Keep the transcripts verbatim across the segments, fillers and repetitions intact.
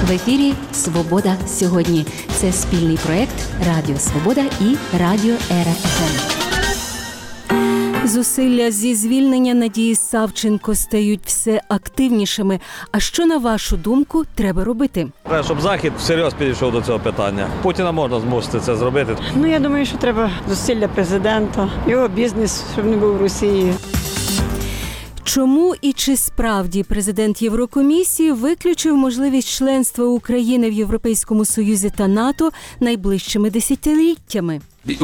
В ефірі «Свобода сьогодні». Це спільний проєкт Радіо Свобода і Радіо Ера еф ем. Зусилля зі звільнення Надії Савченко стають все активнішими. А що, на вашу думку, треба робити? Треба, щоб Захід всерйоз підійшов до цього питання. Путіна можна змусити це зробити. Ну, я думаю, що треба зусилля президента, його бізнес, щоб не був в Росії. Чому і чи справді президент Єврокомісії виключив можливість членства України в Європейському Союзі та НАТО найближчими десятиліттями?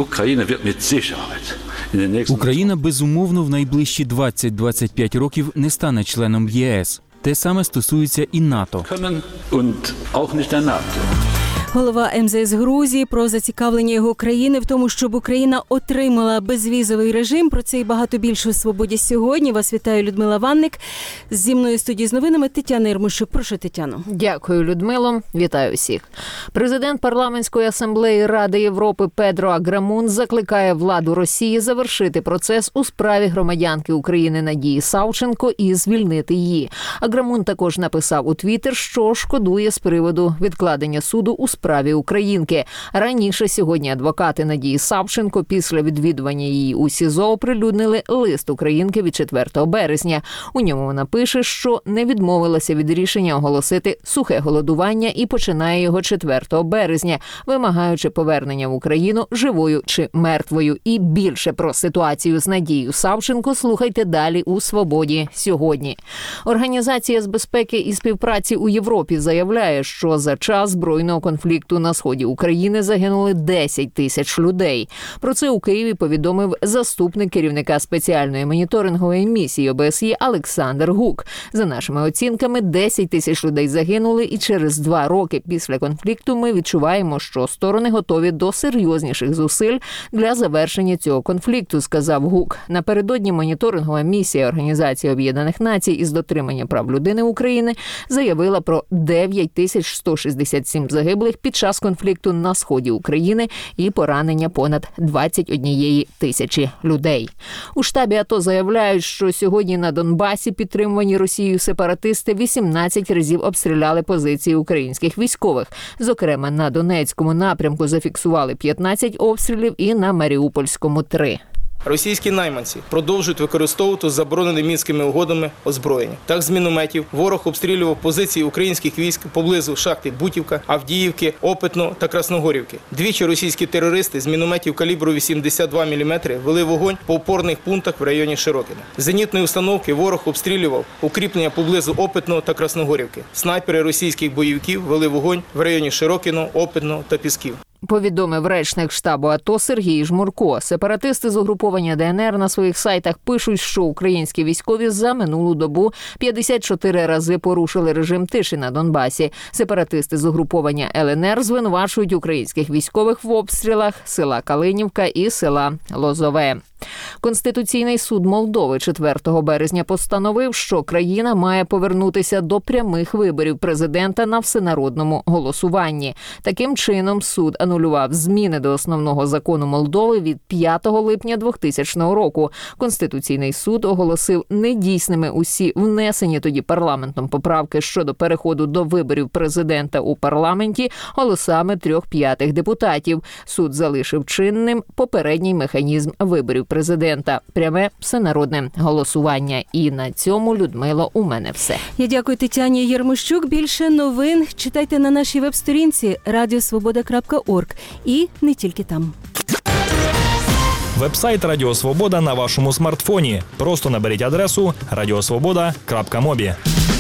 Україна, безумовно, в найближчі двадцять - двадцять п'ять років не стане членом ЄС. Те саме стосується і НАТО. Голова ем зе ес Грузії про зацікавлення його країни в тому, щоб Україна отримала безвізовий режим. Про це і багато більше у «Свободі сьогодні». Вас вітаю, Людмила Ванник. Зі мною в студії з новинами Тетяна Єрмощук. Прошу, Тетяно. Дякую, Людмило. Вітаю всіх. Президент Парламентської асамблеї Ради Європи Педро Аграмун закликає владу Росії завершити процес у справі громадянки України Надії Савченко і звільнити її. Аграмун також написав у Твіттер, що шкодує з приводу відкладення суду у справі українки. Раніше сьогодні адвокати Надії Савченко після відвідування її у СІЗО оприлюднили лист українки від четвертого березня. У ньому вона пише, що не відмовилася від рішення оголосити сухе голодування і починає його четвертого березня, вимагаючи повернення в Україну живою чи мертвою. І більше про ситуацію з Надією Савченко слухайте далі у «Свободі сьогодні». Організація з безпеки і співпраці у Європі заявляє, що за час збройного конфлікту на сході України загинули десять тисяч людей. Про це у Києві повідомив заступник керівника спеціальної моніторингової місії о бе ес є Олександр Гук. За нашими оцінками, десять тисяч людей загинули, і через два роки після конфлікту ми відчуваємо, що сторони готові до серйозніших зусиль для завершення цього конфлікту, сказав Гук. Напередодні моніторингова місія Організації Об'єднаних Націй із дотримання прав людини України заявила про дев'ять тисяч сто шістдесят сім загиблих під час конфлікту на сході України і поранення понад двадцять однієї тисячі людей. У штабі АТО заявляють, що сьогодні на Донбасі підтримувані Росією сепаратисти вісімнадцять разів обстріляли позиції українських військових. Зокрема, на Донецькому напрямку зафіксували п'ятнадцять обстрілів і на Маріупольському – три. Російські найманці продовжують використовувати заборонене Мінськими угодами озброєння. Так, з мінометів ворог обстрілював позиції українських військ поблизу шахти Бутівка, Авдіївки, Опитно та Красногорівки. Двічі російські терористи з мінометів калібру вісімдесят два міліметри вели вогонь по опорних пунктах в районі Широкіна. З зенітної установки ворог обстрілював укріплення поблизу Опитно та Красногорівки. Снайпери російських бойовиків вели вогонь в районі Широкіно, Опитно та Пісків. Повідомив речник штабу АТО Сергій Жмурко. Сепаратисти з угруповання де ен ер на своїх сайтах пишуть, що українські військові за минулу добу п'ятдесят чотири рази порушили режим тиші на Донбасі. Сепаратисти з угруповання ел ен ер звинувачують українських військових в обстрілах села Калинівка і села Лозове. Конституційний суд Молдови четвертого березня постановив, що країна має повернутися до прямих виборів президента на всенародному голосуванні. Таким чином, суд анулював зміни до основного закону Молдови від п'ятого липня двохтисячного року. Конституційний суд оголосив недійсними усі внесені тоді парламентом поправки щодо переходу до виборів президента у парламенті голосами трьох п'ятих депутатів. Суд залишив чинним попередній механізм виборів президента – пряме всенародне голосування. І на цьому, Людмило, у мене все. Я дякую Тетяні Єрмощук. Більше новин читайте на нашій веб-сторінці радіосвобода крапка орг і не тільки там. Веб-сайт Радіо Свобода на вашому смартфоні. Просто наберіть адресу радіосвобода крапка мобі.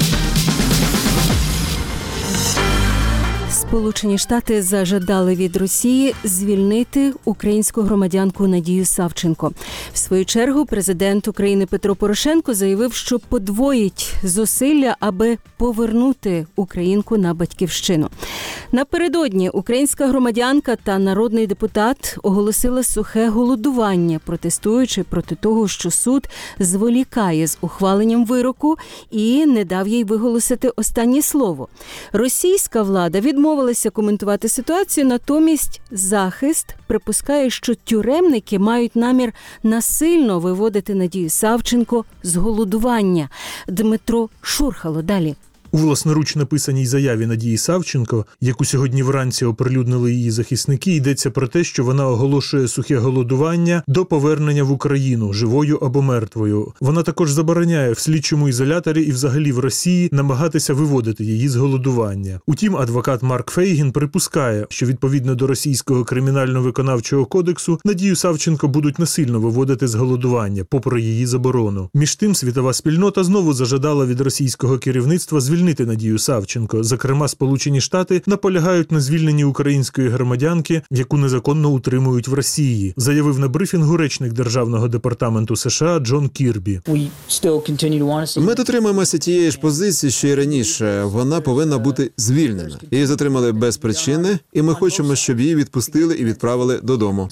Сполучені Штати зажадали від Росії звільнити українську громадянку Надію Савченко. В свою чергу президент України Петро Порошенко заявив, що подвоїть зусилля, аби повернути українку на батьківщину. Напередодні українська громадянка та народний депутат оголосила сухе голодування, протестуючи проти того, що суд зволікає з ухваленням вироку і не дав їй виголосити останнє слово. Російська влада відмовилася коментувати ситуацію, натомість захист припускає, що тюремники мають намір насильно виводити Надію Савченко з голодування. Дмитро Шурхало далі. У власноруч написаній заяві Надії Савченко, яку сьогодні вранці оприлюднили її захисники, йдеться про те, що вона оголошує сухе голодування до повернення в Україну, живою або мертвою. Вона також забороняє в слідчому ізоляторі і взагалі в Росії намагатися виводити її з голодування. Утім, адвокат Марк Фейгін припускає, що відповідно до російського кримінально-виконавчого кодексу Надію Савченко будуть насильно виводити з голодування, попри її заборону. Між тим, світова спільнота знову зажадала від російського керівництва звільнити Надію Савченко. Зокрема, Сполучені Штати наполягають на звільненні української громадянки, яку незаконно утримують в Росії, заявив на брифінгу речник Державного департаменту США Джон Кірбі. Ми дотримуємося тієї ж позиції, що й раніше. Вона повинна бути звільнена. Її затримали без причини, і ми хочемо, щоб її відпустили і відправили додому.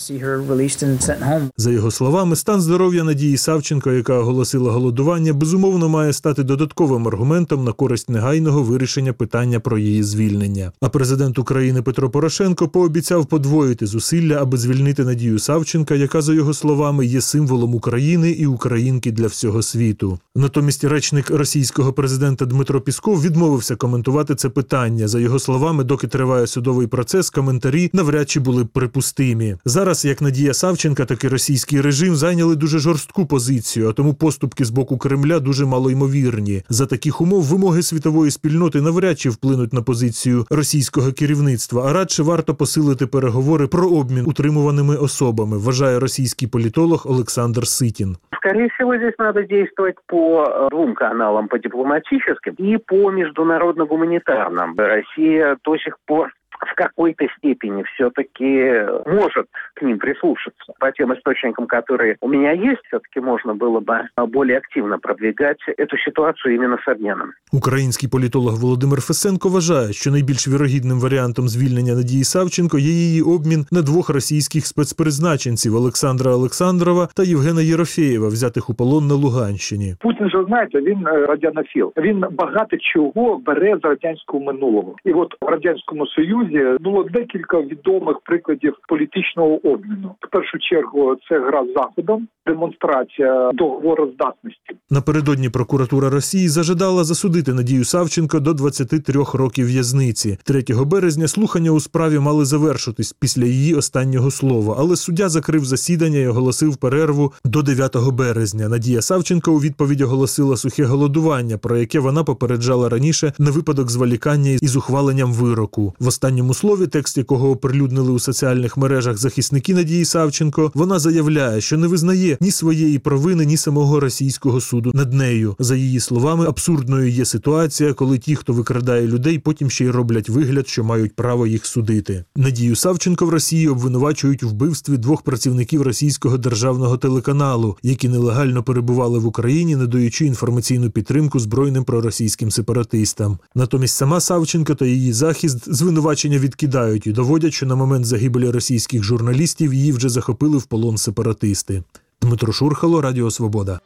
За його словами, стан здоров'я Надії Савченко, яка оголосила голодування, безумовно має стати додатковим аргументом на користь негайного вирішення питання про її звільнення. А президент України Петро Порошенко пообіцяв подвоїти зусилля, аби звільнити Надію Савченка, яка, за його словами, є символом України і українки для всього світу. Натомість речник російського президента Дмитро Пісков відмовився коментувати це питання. За його словами, доки триває судовий процес, коментарі навряд чи були б припустимі. Зараз як Надія Савченка, так і російський режим зайняли дуже жорстку позицію, а тому поступки з боку Кремля дуже малоймовірні. За таких умов вимоги світової спільноти навряд чи вплинуть на позицію російського керівництва, а радше варто посилити переговори про обмін утримуваними особами, вважає російський політолог Олександр Ситін. Скорее всего, здесь надо действовать по двум каналам, по дипломатическим и по международно-гуманитарным. Россия до сих пор в какой-то степени все-таки может к ним прислушаться. По тем источникам, которые у меня есть, все-таки можно было бы более активно продвигать эту ситуацию именно с обменом. Український політолог Володимир Фесенко вважає, що найбільш вірогідним варіантом звільнення Надії Савченко є її обмін на двох російських спецпризначенців Олександра Олександрова та Євгена Єрофєєва, взятих у полон на Луганщині. Путін же, знаєте, він радянофіл. Він багато чого бере з радянського минулого. І от в Радянському Союзі було декілька відомих прикладів політичного обміну. В першу чергу це гра з Заходом, демонстрація договороздатності. Напередодні прокуратура Росії зажадала засудити Надію Савченко до двадцяти трьох років в'язниці. третього березня слухання у справі мали завершитись після її останнього слова, але суддя закрив засідання і оголосив перерву до дев'ятого березня. Надія Савченко у відповідь оголосила сухе голодування, про яке вона попереджала раніше на випадок зволікання із ухваленням вироку. В останньому слові, текст якого оприлюднили у соціальних мережах захисники Надії Савченко, вона заявляє, що не визнає ні своєї провини, ні самого російського суду над нею. За її словами, абсурдною є ситуація, коли ті, хто викрадає людей, потім ще й роблять вигляд, що мають право їх судити. Надію Савченко в Росії обвинувачують у вбивстві двох працівників російського державного телеканалу, які нелегально перебували в Україні, надаючи інформаційну підтримку збройним проросійським сепаратистам. Натомість сама Савченко та її захист звинувачення відкидають і доводять, що на момент загибелі російських журналістів її вже захопили в полон сепаратисти. Дмитро Шурхало, Радіо Свобода.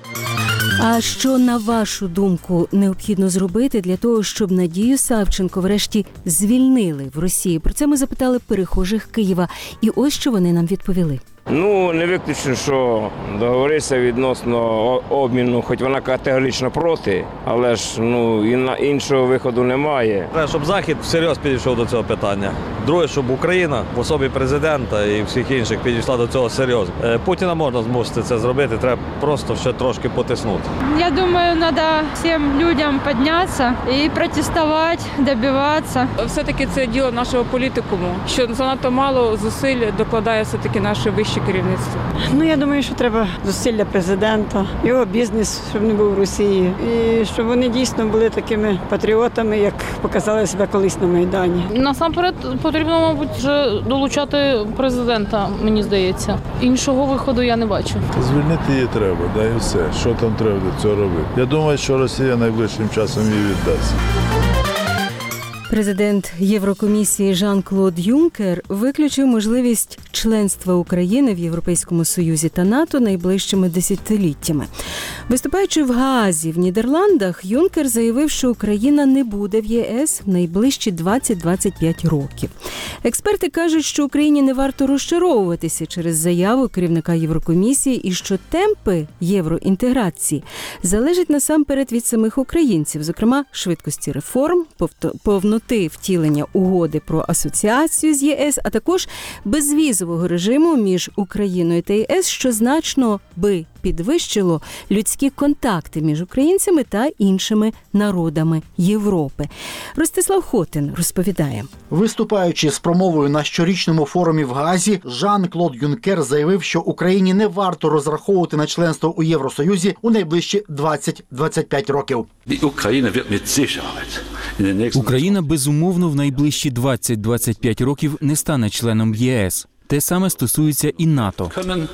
А що, на вашу думку, необхідно зробити для того, щоб Надію Савченко врешті звільнили в Росії? Про це ми запитали перехожих Києва. І ось що вони нам відповіли. Ну, не виключно, що договоритися відносно обміну, хоч вона категорично проти, але ж ну, іншого виходу немає. Треба, щоб Захід всерйоз підійшов до цього питання. Друге, щоб Україна в особі президента і всіх інших підійшла до цього серйозно. Путіна можна змусити це зробити, треба просто ще трошки потиснути. Я думаю, треба всім людям піднятися і протестувати, добиватися. Все-таки це діло нашого політикуму, що занадто мало зусиль докладає все-таки наше вище керівництво. Ну, я думаю, що треба зусилля президента, його бізнес, щоб не був в Росії. І щоб вони дійсно були такими патріотами, як показали себе колись на Майдані. Насамперед потрібно, мабуть, вже долучати президента, мені здається. Іншого виходу я не бачу. Звільнити її треба, да і все. Що там треба для цього робити? Я думаю, що Росія найближчим часом її віддасть. Президент Єврокомісії Жан-Клод Юнкер виключив можливість членства України в Європейському Союзі та НАТО найближчими десятиліттями. Виступаючи в Гаазі в Нідерландах, Юнкер заявив, що Україна не буде в ЄС в найближчі двадцять - двадцять п'ять років. Експерти кажуть, що Україні не варто розчаровуватися через заяву керівника Єврокомісії і що темпи євроінтеграції залежать насамперед від самих українців, зокрема швидкості реформ, повноти втілення угоди про асоціацію з ЄС, а також безвізового режиму між Україною та ЄС, що значно би підвищило людські контакти між українцями та іншими народами Європи. Ростислав Хотин розповідає. Виступаючи з промовою на щорічному форумі в Гаазі, Жан-Клод Юнкер заявив, що Україні не варто розраховувати на членство у Євросоюзі у найближчі двадцять - двадцять п'ять років. Україна, безумовно, в найближчі двадцять - двадцять п'ять років не стане членом ЄС. Те саме стосується і НАТО.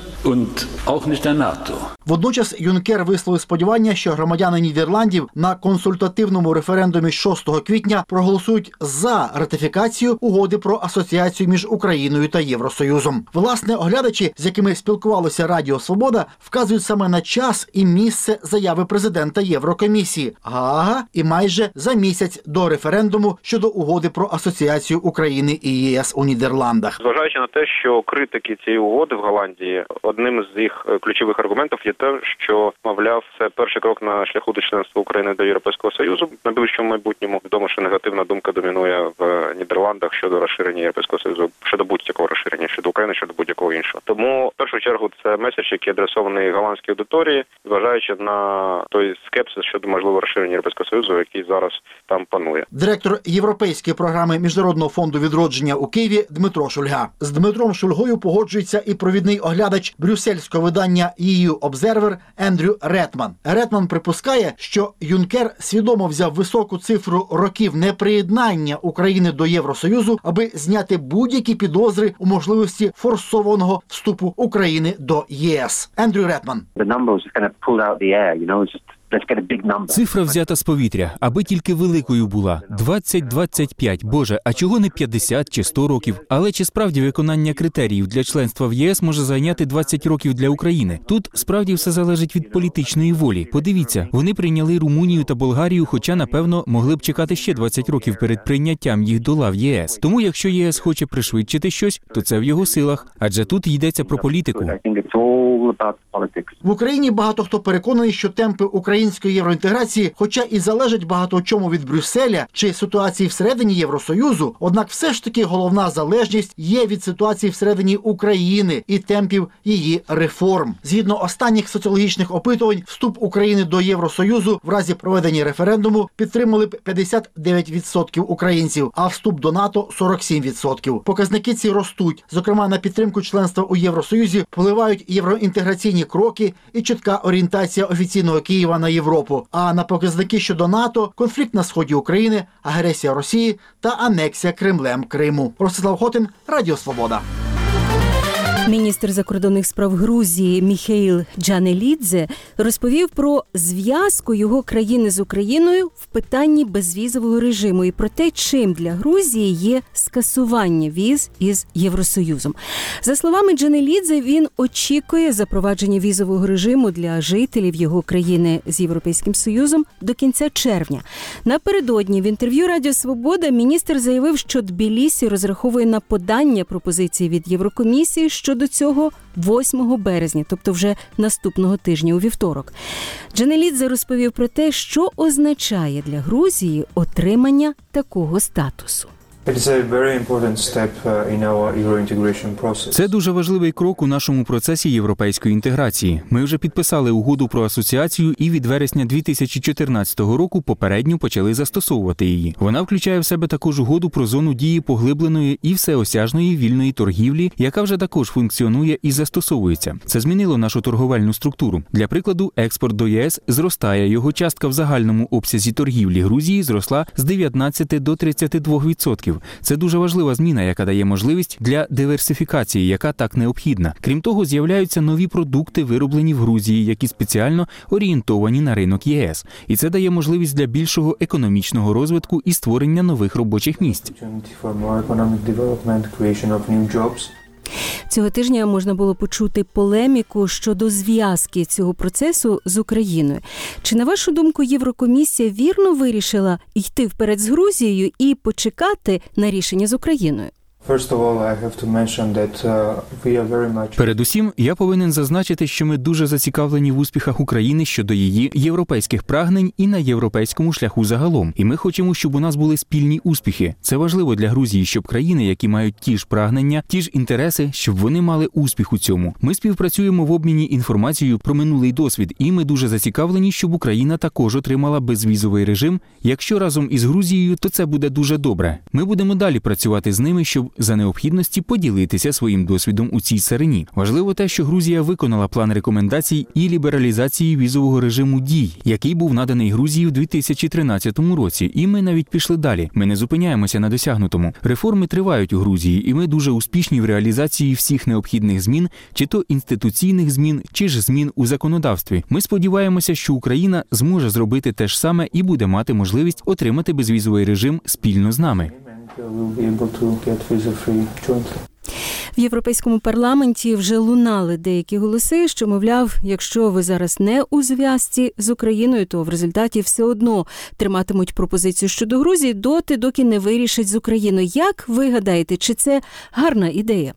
Водночас Юнкер висловив сподівання, що громадяни Нідерландів на консультативному референдумі шостого квітня проголосують за ратифікацію угоди про асоціацію між Україною та Євросоюзом. Власне, оглядачі, з якими спілкувалося Радіо Свобода, вказують саме на час і місце заяви президента Єврокомісії – Гаага, і майже за місяць до референдуму щодо угоди про асоціацію України і ЄС у Нідерландах. Зважаючи на те, що критики цієї угоди в Голландії, одним з їх ключових аргументів є те, що, мовляв, це перший крок на шляху до членства України до Європейського Союзу в найближчому майбутньому. Відомо, що негативна думка домінує в Нідерландах щодо розширення Європейського Союзу, щодо будь-якого розширення, щодо України, щодо будь-якого іншого. Тому, в першу чергу, це меседж, який адресований голландській аудиторії, зважаючи на той скепсис щодо можливого розширення Європейського Союзу, який зараз там панує. Директор Європейської програми Міжнародного фонду відродження у Києві Дмитро Шульга. З Дмитром Шульгою погоджується і провідний оглядач брюссельського видання і ю Observer Ендрю Ретман. Ретман припускає, що Юнкер свідомо взяв високу цифру років неприєднання України до Євросоюзу, аби зняти будь-які підозри у можливості форсованого вступу України до ЄС. Ендрю Ретман. Цифра взята з повітря, аби тільки великою була. двадцять - двадцять п'ять. Боже, а чого не п'ятдесят чи сто років? Але чи справді виконання критеріїв для членства в ЄС може зайняти двадцять років для України? Тут справді все залежить від політичної волі. Подивіться, вони прийняли Румунію та Болгарію, хоча, напевно, могли б чекати ще двадцять років перед прийняттям їх до лав ЄС. Тому, якщо ЄС хоче пришвидшити щось, то це в його силах. Адже тут йдеться про політику. В Україні багато хто переконаний, що темпи української євроінтеграції, хоча і залежать багато в чому від Брюсселя чи ситуації всередині Євросоюзу, однак все ж таки головна залежність є від ситуації всередині України і темпів її реформ. Згідно останніх соціологічних опитувань, вступ України до Євросоюзу в разі проведення референдуму підтримали б п'ятдесят дев'ять відсотків українців, а вступ до НАТО – сорок сім відсотків. Показники ці ростуть. Зокрема, на підтримку членства у Євросоюзі впливають євроінтеграційні кроки і чітка орієнтація офіційного Києва на Європу. А на показники щодо НАТО – конфлікт на сході України, агресія Росії та анексія Кремлем Криму. Ростислав Хотин, Радіо Свобода. Міністр закордонних справ Грузії Міхеїл Джанелідзе розповів про зв'язку його країни з Україною в питанні безвізового режиму і про те, чим для Грузії є скасування віз із Євросоюзом. За словами Джанелідзе, він очікує запровадження візового режиму для жителів його країни з Європейським Союзом до кінця червня. Напередодні в інтерв'ю Радіо Свобода міністр заявив, що Тбілісі розраховує на подання пропозиції від Єврокомісії щодо цього восьмого березня, тобто вже наступного тижня у вівторок. Джанелідзе розповів про те, що означає для Грузії отримання такого статусу. Це дуже важливий крок у нашому процесі європейської інтеграції. Ми вже підписали угоду про асоціацію і від вересня дві тисячі чотирнадцятого року попередньо почали застосовувати її. Вона включає в себе також угоду про зону дії поглибленої і всеосяжної вільної торгівлі, яка вже також функціонує і застосовується. Це змінило нашу торговельну структуру. Для прикладу, експорт до ЄС зростає. Його частка в загальному обсязі торгівлі Грузії зросла з дев'ятнадцяти до тридцяти двох відсотків. партнерів. Це дуже важлива зміна, яка дає можливість для диверсифікації, яка так необхідна. Крім того, з'являються нові продукти, вироблені в Грузії, які спеціально орієнтовані на ринок ЄС. І це дає можливість для більшого економічного розвитку і створення нових робочих місць. Цього тижня можна було почути полеміку щодо зв'язки цього процесу з Україною. Чи, на вашу думку, Єврокомісія вірно вирішила йти вперед з Грузією і почекати на рішення з Україною? Передусім, я повинен зазначити, що ми дуже зацікавлені в успіхах України щодо її європейських прагнень і на європейському шляху загалом. І ми хочемо, щоб у нас були спільні успіхи. Це важливо для Грузії, щоб країни, які мають ті ж прагнення, ті ж інтереси, щоб вони мали успіх у цьому. Ми співпрацюємо в обміні інформацією про минулий досвід, і ми дуже зацікавлені, щоб Україна також отримала безвізовий режим. Якщо разом із Грузією, то це буде дуже добре. Ми будемо далі працювати з ними, щоб за необхідності поділитися своїм досвідом у цій царині. Важливо те, що Грузія виконала план рекомендацій і лібералізації візового режиму дій, який був наданий Грузії в дві тисячі тринадцятому році, і ми навіть пішли далі. Ми не зупиняємося на досягнутому. Реформи тривають у Грузії, і ми дуже успішні в реалізації всіх необхідних змін, чи то інституційних змін, чи ж змін у законодавстві. Ми сподіваємося, що Україна зможе зробити те ж саме і буде мати можливість отримати безвізовий режим спільно з нами. В Європейському парламенті вже лунали деякі голоси, що, мовляв, якщо ви зараз не у зв'язці з Україною, то в результаті все одно триматимуть пропозицію щодо Грузії доти, доки не вирішать з Україною. Як ви гадаєте, чи це гарна ідея?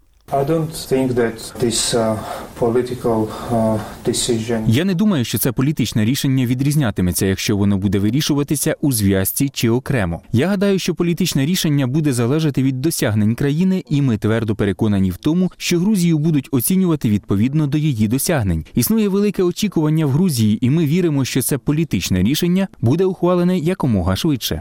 Я не думаю, що це політичне рішення відрізнятиметься, якщо воно буде вирішуватися у зв'язці чи окремо. Я гадаю, що політичне рішення буде залежати від досягнень країни, і ми твердо переконані в тому, що Грузію будуть оцінювати відповідно до її досягнень. Існує велике очікування в Грузії, і ми віримо, що це політичне рішення буде ухвалене якомога швидше.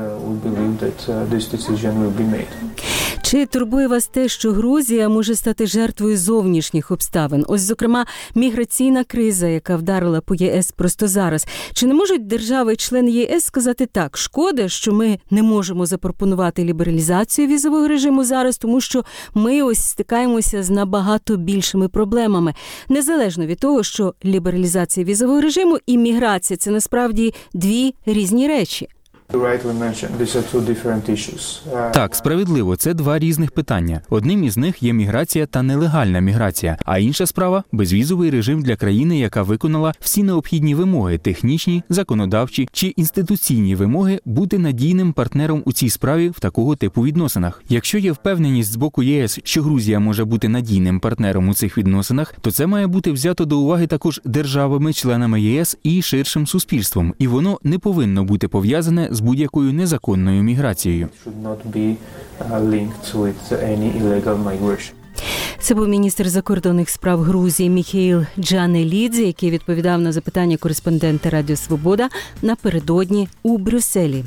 Чи турбує вас те, що Грузія може стати жертвою зовнішніх обставин? Ось, зокрема, міграційна криза, яка вдарила по ЄС просто зараз. Чи не можуть держави-члени ЄС сказати так, шкода, що ми не можемо запропонувати лібералізацію візового режиму зараз, тому що ми ось стикаємося з набагато більшими проблемами. Незалежно від того, що лібералізація візового режиму і міграція – це насправді дві різні речі. Так, справедливо, це два різних питання. Одним із них є міграція та нелегальна міграція, а інша справа – безвізовий режим для країни, яка виконала всі необхідні вимоги – технічні, законодавчі чи інституційні вимоги бути надійним партнером у цій справі в такого типу відносинах. Якщо є впевненість з боку ЄС, що Грузія може бути надійним партнером у цих відносинах, то це має бути взято до уваги також державами-членами ЄС і ширшим суспільством, і воно не повинно бути пов'язане з будь-якою незаконною міграцією. Це був міністр закордонних справ Грузії Міхеїл Джанелідзе, який відповідав на запитання кореспондента Радіо Свобода напередодні у Брюсселі.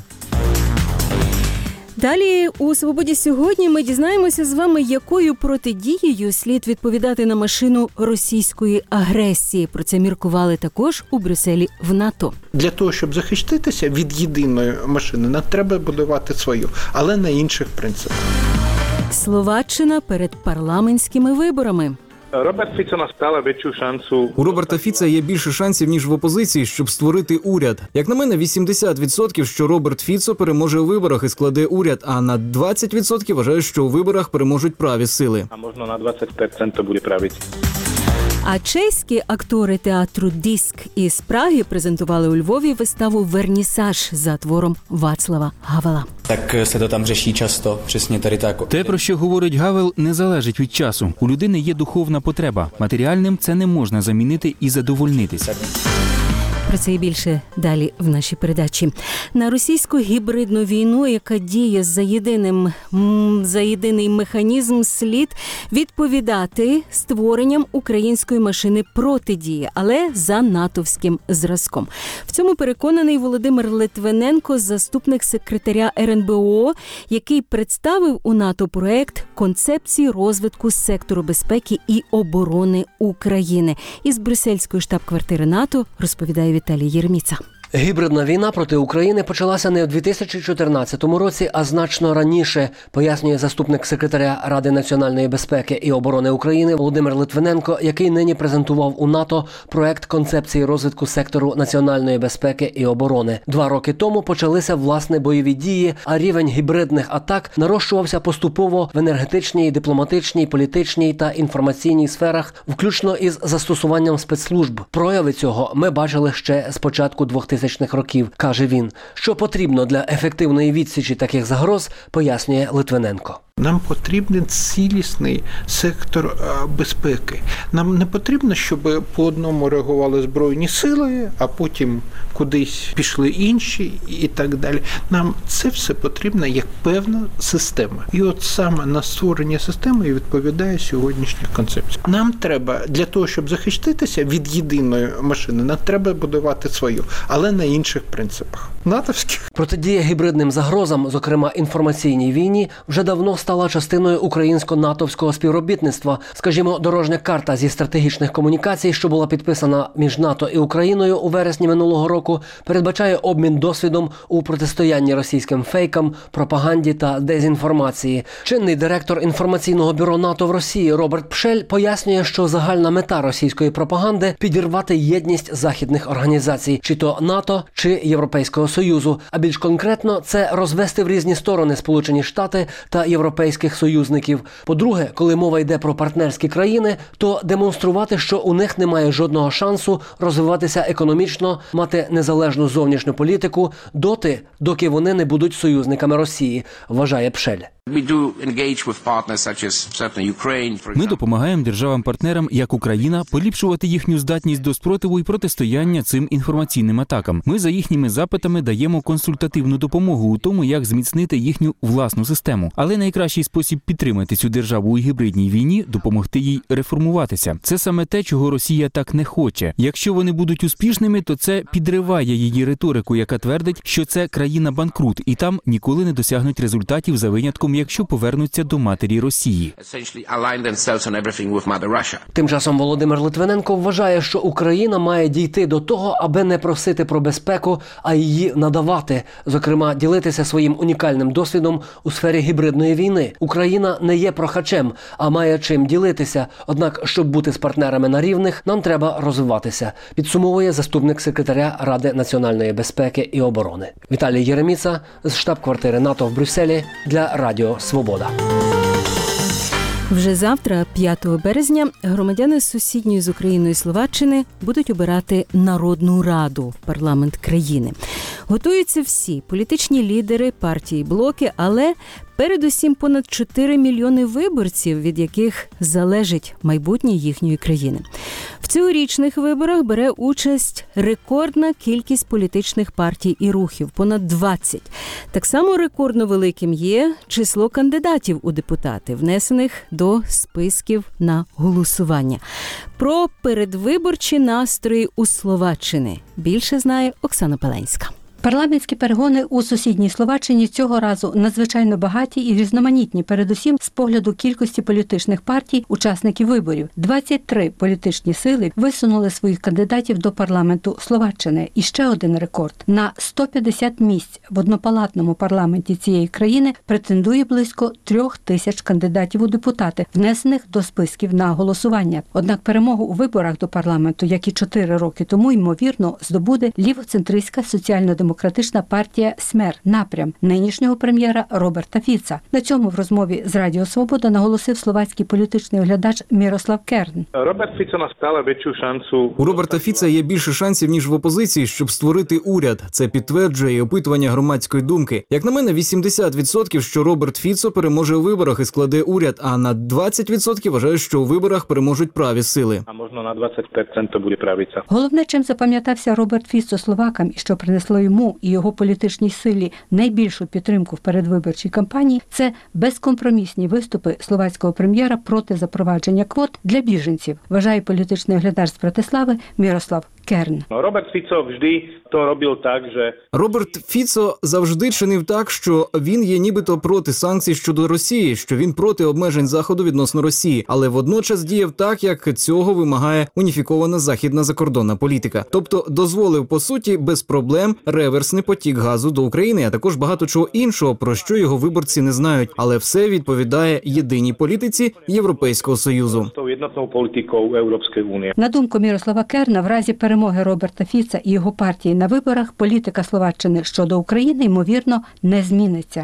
Далі у «Свободі сьогодні» ми дізнаємося з вами, якою протидією слід відповідати на машину російської агресії. Про це міркували також у Брюсселі в НАТО. Для того, щоб захиститися від єдиної машини, нам треба будувати свою, але на інших принципах. Словаччина перед парламентськими виборами. Роберт Фіцо настала більшу шансу. У Роберта Фіца є більше шансів, ніж в опозиції, щоб створити уряд. Як на мене, вісімдесят відсотків, що Роберт Фіцо переможе у виборах і складе уряд, а на двадцять відсотків вважаю, що у виборах переможуть праві сили. А можна на двадцять відсотків буде правиці. А чеські актори театру «Диск» із Праги презентували у Львові виставу «Вернісаж» за твором Вацлава Гавела. Так се то там řeší часто, přesně tady так. Те, про що говорить Гавел, не залежить від часу. У людини є духовна потреба. Матеріальним це не можна замінити і задовольнитися. Про це і більше далі в нашій передачі. На російську гібридну війну, яка діє за єдиним за єдиний механізм, слід відповідати створенням української машини протидії, але за натовським зразком. В цьому переконаний Володимир Литвиненко, заступник секретаря ер ен бе о, який представив у НАТО проект концепції розвитку сектору безпеки і оборони України. Із брюссельської штаб-квартири НАТО розповідає Віталій Єрміца. Гібридна війна проти України почалася не у дві тисячі чотирнадцятому році, а значно раніше, пояснює заступник секретаря Ради національної безпеки і оборони України Володимир Литвиненко, який нині презентував у НАТО проект концепції розвитку сектору національної безпеки і оборони. Два роки тому почалися власне бойові дії, а рівень гібридних атак нарощувався поступово в енергетичній, дипломатичній, політичній та інформаційній сферах, включно із застосуванням спецслужб. Прояви цього ми бачили ще з початку двохтисячних років, каже він. Що потрібно для ефективної відсічі таких загроз, пояснює Литвиненко. Нам потрібен цілісний сектор безпеки. Нам не потрібно, щоб по одному реагували Збройні сили, а потім кудись пішли інші і так далі. Нам це все потрібно як певна система. І от саме на створення системи і відповідає сьогоднішня концепція. Нам треба, для того, щоб захиститися від єдиної машини, нам треба будувати свою, але на інших принципах. Натовських. Протидія гібридним загрозам, зокрема інформаційній війні, вже давно стала частиною українсько-натовського співробітництва. Скажімо, дорожня карта зі стратегічних комунікацій, що була підписана між НАТО і Україною у вересні минулого року, передбачає обмін досвідом у протистоянні російським фейкам, пропаганді та дезінформації. Чинний директор інформаційного бюро НАТО в Росії Роберт Пшель пояснює, що загальна мета російської пропаганди – підірвати єдність західних організацій, чи то НАТО, чи Європейського Союзу, а більш конкретно це розвести в різні сторони Сполучені Штати та європейських союзників. По-друге, коли мова йде про партнерські країни, то демонструвати, що у них немає жодного шансу розвиватися економічно, мати незалежну зовнішню політику доти, доки вони не будуть союзниками Росії, вважає Пшель. Ми допомагаємо державам-партнерам, як Україна, поліпшувати їхню здатність до спротиву і протистояння цим інформаційним атакам. Ми за їхніми запитами даємо консультативну допомогу у тому, як зміцнити їхню власну систему. Але найкращий спосіб підтримати цю державу у гібридній війні – допомогти їй реформуватися. Це саме те, чого Росія так не хоче. Якщо вони будуть успішними, то це підриває її риторику, яка твердить, що це країна-банкрут, і там ніколи не досягнуть результатів за винятком, якщо повернуться до матері Росії. Тим часом Володимир Литвиненко вважає, що Україна має дійти до того, аби не просити про безпеку, а її надавати, зокрема, ділитися своїм унікальним досвідом у сфері гібридної війни. Україна не є прохачем, а має чим ділитися. Однак, щоб бути з партнерами на рівних, нам треба розвиватися, підсумовує заступник секретаря Ради національної безпеки і оборони. Віталій Єреміца з штаб-квартири НАТО в Брюсселі для Радіо Свобода. Вже завтра, п'ятого березня, громадяни сусідньої з Україною Словаччини будуть обирати Народну Раду, парламент країни. Готуються всі політичні лідери, партії, блоки, але передусім понад чотири мільйони виборців, від яких залежить майбутнє їхньої країни. В цьогорічних виборах бере участь рекордна кількість політичних партій і рухів – понад двадцять. Так само рекордно великим є число кандидатів у депутати, внесених до списків на голосування. Про передвиборчі настрої у Словаччині більше знає Оксана Пеленська. Парламентські перегони у сусідній Словаччині цього разу надзвичайно багаті і різноманітні, передусім з погляду кількості політичних партій, учасників виборів. двадцять три політичні сили висунули своїх кандидатів до парламенту Словаччини. І ще один рекорд. На сто п'ятдесят місць в однопалатному парламенті цієї країни претендує близько трьох тисяч кандидатів у депутати, внесених до списків на голосування. Однак перемогу у виборах до парламенту, як і чотири роки тому, ймовірно, здобуде лівоцентристська соціально-демократична Демократична партія СМЕР, напрям нинішнього прем'єра Роберта Фіца. На цьому в розмові з Радіо Свобода наголосив словацький політичний оглядач Мірослав Керн. Роберт Фіцо на стала більшу шансу. У Роберта Фіца є більше шансів, ніж в опозиції, щоб створити уряд. Це підтверджує і опитування громадської думки. Як на мене, вісімдесят відсотків, що Роберт Фіцо переможе у виборах і складе уряд, а на двадцять відсотків вважають, що у виборах переможуть праві сили. А можна на двадцять відсотків буде правиця. Головне, чим запам'ятався Роберт Фіцо словакам і що принесло йому і його політичній силі найбільшу підтримку в передвиборчій кампанії, це безкомпромісні виступи словацького прем'єра проти запровадження квот для біженців, вважає політичний оглядач з Братислави Мірослав Керн. Роберт Фіцо завжди то робив так, що Роберт Фіцо завжди чинив так, що він є нібито проти санкцій щодо Росії, що він проти обмежень Заходу відносно Росії, але водночас діяв так, як цього вимагає уніфікована західна закордонна політика. Тобто дозволив, по суті, без проблем реверсний потік газу до України, а також багато чого іншого, про що його виборці не знають. Але все відповідає єдиній політиці Європейського Союзу. На думку Мірослава Керна, в разі перемоги Роберта Фіца і його партії на виборах політика Словаччини щодо України, ймовірно, не зміниться.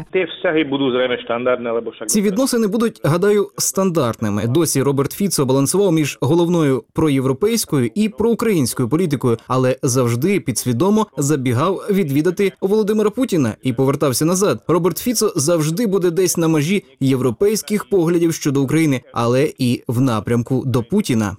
Ці відносини будуть, гадаю, стандартними. Досі Роберт Фіцо балансував між головною проєвропейською і проукраїнською політикою, але завжди підсвідомо забігав відвідати Володимира Путіна і повертався назад. Роберт Фіцо завжди буде десь на межі європейських поглядів щодо України, але і в напрямку до Путіна.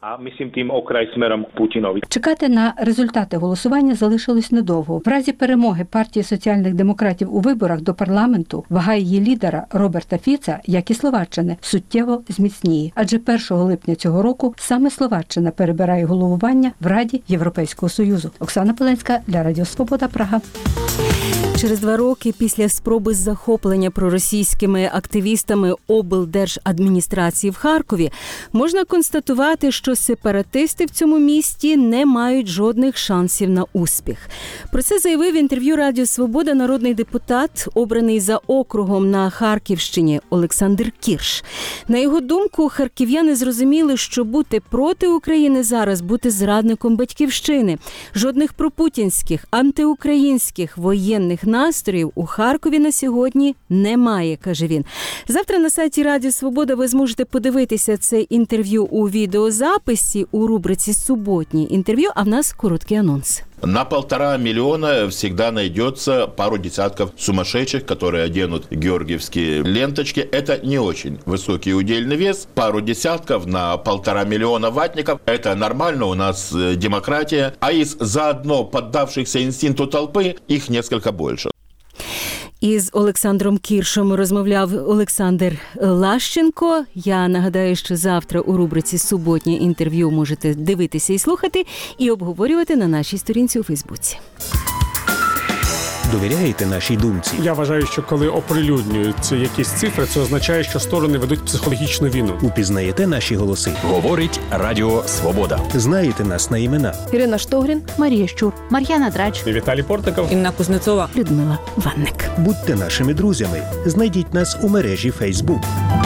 Чекати на результати голосування залишилось недовго. В разі перемоги партії соціальних демократів у виборах до парламенту вага її лідера Роберта Фіца, як і Словаччини, суттєво зміцніє. Адже першого липня цього року саме Словаччина перебирає головування в Раді Європейського Союзу. Оксана Поленська для Радіо Свобода, Прага. Через два роки після спроби захоплення проросійськими активістами облдержадміністрації в Харкові можна констатувати, що сепаратисти в цьому місті не мають жодних шансів на успіх. Про це заявив в інтерв'ю Радіо Свобода народний депутат, обраний за округом на Харківщині Олександр Кірш. На його думку, харків'яни зрозуміли, що бути проти України зараз – бути зрадником батьківщини. Жодних пропутінських, антиукраїнських, воєнних настроїв у Харкові на сьогодні немає, каже він. Завтра на сайті Радіо Свобода ви зможете подивитися це інтерв'ю у відеозаписі у рубриці «Суботні інтерв'ю», а в нас короткий анонс. На полтора миллиона всегда найдется пару десятков сумасшедших, которые оденут георгиевские ленточки. Это не очень высокий удельный вес. Пару десятков на полтора миллиона ватников. Это нормально, у нас демократия. А из заодно поддавшихся инстинкту толпы их несколько больше. Із Олександром Кіршем розмовляв Олександр Лащенко. Я нагадаю, що завтра у рубриці «Суботнє інтерв'ю» можете дивитися і слухати, і обговорювати на нашій сторінці у Фейсбуці. Довіряєте нашій думці? Я вважаю, що коли оприлюднюються якісь цифри, це означає, що сторони ведуть психологічну війну. Упізнаєте наші голоси? Говорить Радіо Свобода. Знаєте нас на імена? Ірина Штогрін, Марія Щур, Мар'яна Драч, Віталій Портников, Інна Кузнецова, Людмила Ванник. Будьте нашими друзями. Знайдіть нас у мережі Фейсбук.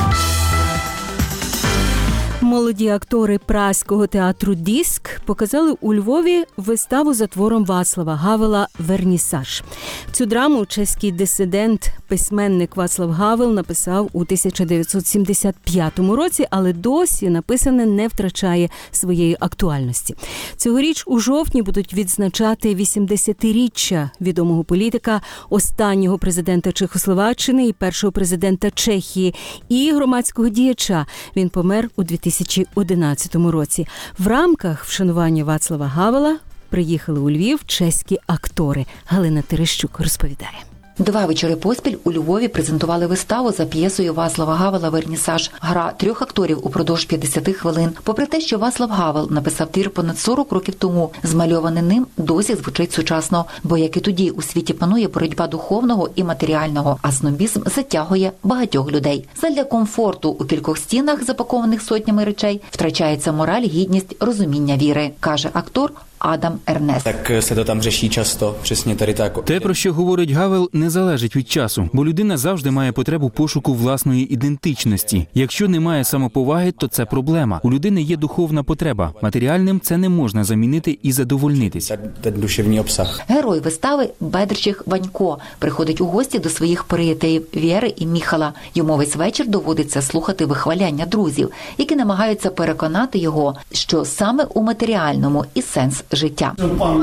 Молоді актори Празького театру «Диск» показали у Львові виставу за твором Вацлава Гавела «Вернісаж». Цю драму чеський дисидент, письменник Вацлав Гавел написав у тисяча дев'ятсот сімдесят п'ятому році, але досі написане не втрачає своєї актуальності. Цьогоріч у жовтні будуть відзначати вісімдесятиріччя відомого політика, останнього президента Чехословаччини і першого президента Чехії, і громадського діяча. Він помер у дві тисячі одинадцятому році. В рамках вшанування Вацлава Гавела приїхали у Львів чеські актори. Галина Терещук розповідає. Два вечори поспіль у Львові презентували виставу за п'єсою Вацлава Гавела «Вернісаж». Гра трьох акторів упродовж п'ятдесят хвилин. Попри те, що Вацлав Гавел написав твір понад сорок років тому, змальований ним досі звучить сучасно. Бо як і тоді у світі панує боротьба духовного і матеріального, а снобізм затягує багатьох людей. Задля комфорту у кількох стінах, запакованих сотнями речей, втрачається мораль, гідність, розуміння віри, каже актор Адам Ернест. Так се то там řeší часто, přesně tady так. Те, про що говорить Гавел, не залежить від часу, бо людина завжди має потребу пошуку власної ідентичності. Якщо немає самоповаги, то це проблема. У людини є духовна потреба. Матеріальним це не можна замінити і задовольнитися. Душевний обсаг. Герой вистави Бедрчих Ванько приходить у гості до своїх приятелів Вєри і Міхала. Йому весь вечір доводиться слухати вихваляння друзів, які намагаються переконати його, що саме у матеріальному і сенс життя.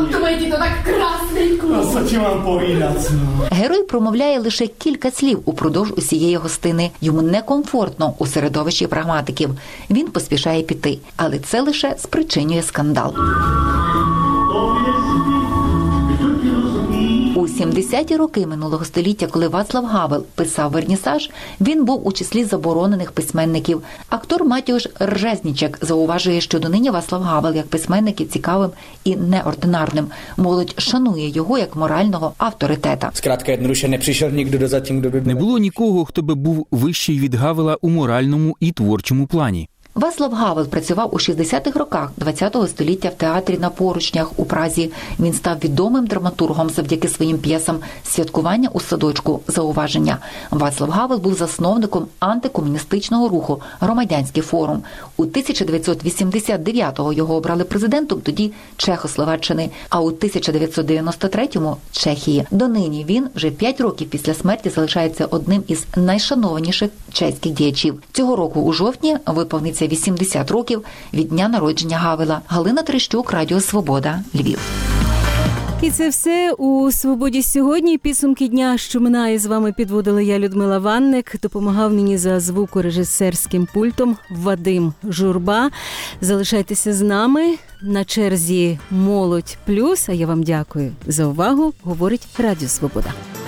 Герой промовляє лише кілька слів упродовж усієї гостини. Йому некомфортно у середовищі прагматиків. Він поспішає піти, але це лише спричинює скандал. Усі сімдесяті роки минулого століття, коли Вацлав Гавел писав «Вернісаж», він був у числі заборонених письменників. Актор Матіуш Ржезнічек зауважує, що донині Вацлав Гавел як письменник є цікавим і неординарним. Молодь шанує його як морального авторитета. Zkrátka jednoduše nepřišel nikdo do zatím, kdo by Не було нікого, хто би був вищий від Гавела у моральному і творчому плані. Вацлав Гавел працював у шістдесятих роках ХХ століття в театрі на Поручнях у Празі. Він став відомим драматургом завдяки своїм п'єсам «Святкування у садочку», «Зауваження». Вацлав Гавел був засновником антикомуністичного руху «Громадянський форум». У тисяча дев'ятсот вісімдесят дев'ятому його обрали президентом тоді Чехословаччини, а у тисяча дев'ятсот дев'яносто третьому – Чехії. Донині він вже п'ять років після смерті залишається одним із найшанованіших чеських діячів. Цього року у жовтні виповниться вісімдесят років від дня народження Гавела. Галина Трещук, Радіо Свобода, Львів. І це все у «Свободі сьогодні». Підсумки дня, що минає, з вами підводила я, Людмила Ванник. Допомагав мені за звукорежисерським пультом Вадим Журба. Залишайтеся з нами. На черзі «Молодь плюс». А я вам дякую за увагу. Говорить Радіо Свобода.